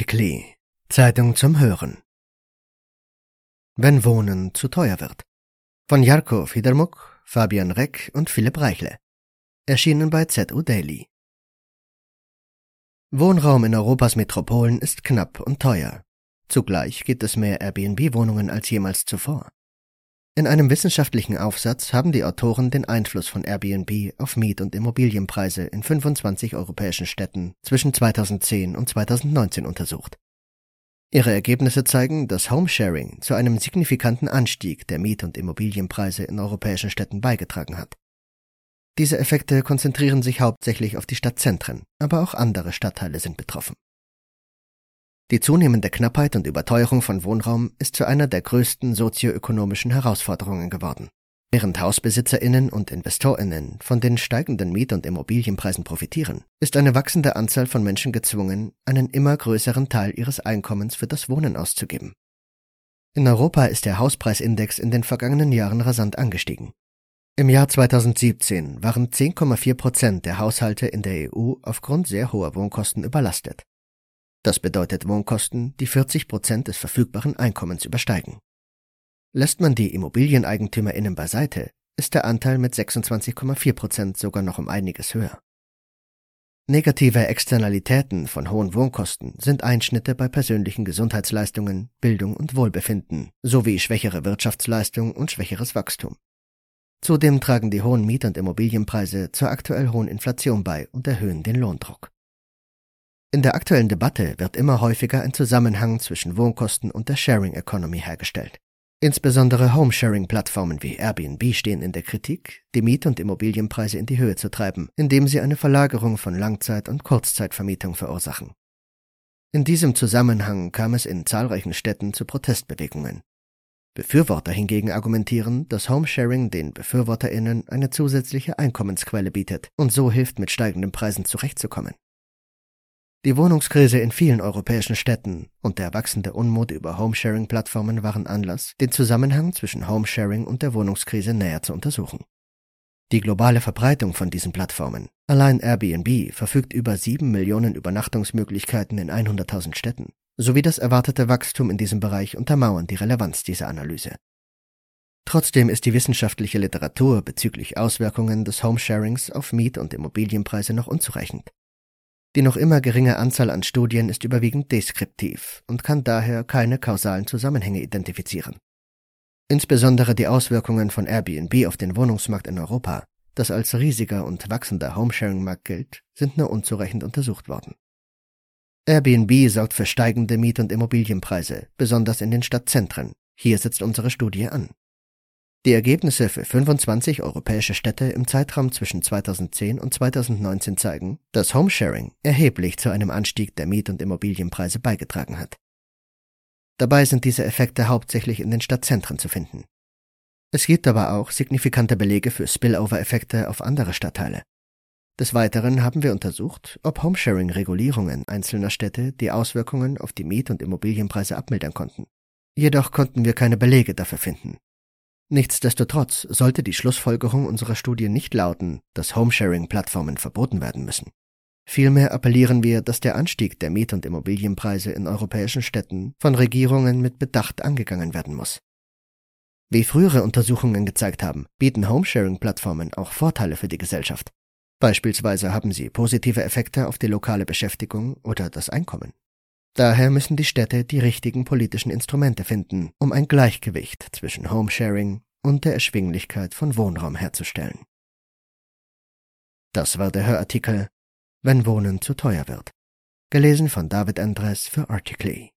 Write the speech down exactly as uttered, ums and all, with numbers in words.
Article, Zeitung zum Hören. Wenn Wohnen zu teuer wird. Von Jarko Fiedermuck, Fabian Reck und Philipp Reichle. Erschienen bei Z U Daily. Wohnraum in Europas Metropolen ist knapp und teuer. Zugleich gibt es mehr Airbnb-Wohnungen als jemals zuvor. In einem wissenschaftlichen Aufsatz haben die Autoren den Einfluss von Airbnb auf Miet- und Immobilienpreise in fünfundzwanzig europäischen Städten zwischen zweitausendzehn und zweitausendneunzehn untersucht. Ihre Ergebnisse zeigen, dass Homesharing zu einem signifikanten Anstieg der Miet- und Immobilienpreise in europäischen Städten beigetragen hat. Diese Effekte konzentrieren sich hauptsächlich auf die Stadtzentren, aber auch andere Stadtteile sind betroffen. Die zunehmende Knappheit und Überteuerung von Wohnraum ist zu einer der größten sozioökonomischen Herausforderungen geworden. Während HausbesitzerInnen und InvestorInnen von den steigenden Miet- und Immobilienpreisen profitieren, ist eine wachsende Anzahl von Menschen gezwungen, einen immer größeren Teil ihres Einkommens für das Wohnen auszugeben. In Europa ist der Hauspreisindex in den vergangenen Jahren rasant angestiegen. Im Jahr zweitausendsiebzehn waren zehn Komma vier Prozent der Haushalte in der E U aufgrund sehr hoher Wohnkosten überlastet. Das bedeutet Wohnkosten, die vierzig Prozent des verfügbaren Einkommens übersteigen. Lässt man die ImmobilieneigentümerInnen beiseite, ist der Anteil mit sechsundzwanzig Komma vier Prozent sogar noch um einiges höher. Negative Externalitäten von hohen Wohnkosten sind Einschnitte bei persönlichen Gesundheitsleistungen, Bildung und Wohlbefinden, sowie schwächere Wirtschaftsleistung und schwächeres Wachstum. Zudem tragen die hohen Miet- und Immobilienpreise zur aktuell hohen Inflation bei und erhöhen den Lohndruck. In der aktuellen Debatte wird immer häufiger ein Zusammenhang zwischen Wohnkosten und der Sharing Economy hergestellt. Insbesondere Home-Sharing-Plattformen wie Airbnb stehen in der Kritik, die Miet- und Immobilienpreise in die Höhe zu treiben, indem sie eine Verlagerung von Langzeit- und Kurzzeitvermietung verursachen. In diesem Zusammenhang kam es in zahlreichen Städten zu Protestbewegungen. Befürworter hingegen argumentieren, dass Homesharing den BefürworterInnen eine zusätzliche Einkommensquelle bietet und so hilft, mit steigenden Preisen zurechtzukommen. Die Wohnungskrise in vielen europäischen Städten und der wachsende Unmut über Homesharing-Plattformen waren Anlass, den Zusammenhang zwischen Homesharing und der Wohnungskrise näher zu untersuchen. Die globale Verbreitung von diesen Plattformen, allein Airbnb verfügt über sieben Millionen Übernachtungsmöglichkeiten in hunderttausend Städten, sowie das erwartete Wachstum in diesem Bereich untermauern die Relevanz dieser Analyse. Trotzdem ist die wissenschaftliche Literatur bezüglich Auswirkungen des Homesharings auf Miet- und Immobilienpreise noch unzureichend. Die noch immer geringe Anzahl an Studien ist überwiegend deskriptiv und kann daher keine kausalen Zusammenhänge identifizieren. Insbesondere die Auswirkungen von Airbnb auf den Wohnungsmarkt in Europa, das als riesiger und wachsender Homesharing-Markt gilt, sind nur unzureichend untersucht worden. Airbnb sorgt für steigende Miet- und Immobilienpreise, besonders in den Stadtzentren. Hier setzt unsere Studie an. Die Ergebnisse für fünfundzwanzig europäische Städte im Zeitraum zwischen zweitausendzehn und zweitausendneunzehn zeigen, dass Homesharing erheblich zu einem Anstieg der Miet- und Immobilienpreise beigetragen hat. Dabei sind diese Effekte hauptsächlich in den Stadtzentren zu finden. Es gibt aber auch signifikante Belege für Spillover-Effekte auf andere Stadtteile. Des Weiteren haben wir untersucht, ob Homesharing-Regulierungen einzelner Städte die Auswirkungen auf die Miet- und Immobilienpreise abmildern konnten. Jedoch konnten wir keine Belege dafür finden. Nichtsdestotrotz sollte die Schlussfolgerung unserer Studie nicht lauten, dass Homesharing-Plattformen verboten werden müssen. Vielmehr appellieren wir, dass der Anstieg der Miet- und Immobilienpreise in europäischen Städten von Regierungen mit Bedacht angegangen werden muss. Wie frühere Untersuchungen gezeigt haben, bieten Homesharing-Plattformen auch Vorteile für die Gesellschaft. Beispielsweise haben sie positive Effekte auf die lokale Beschäftigung oder das Einkommen. Daher müssen die Städte die richtigen politischen Instrumente finden, um ein Gleichgewicht zwischen Homesharing und der Erschwinglichkeit von Wohnraum herzustellen. Das war der Hörartikel Wenn Wohnen zu teuer wird. Gelesen von David Andres für Article.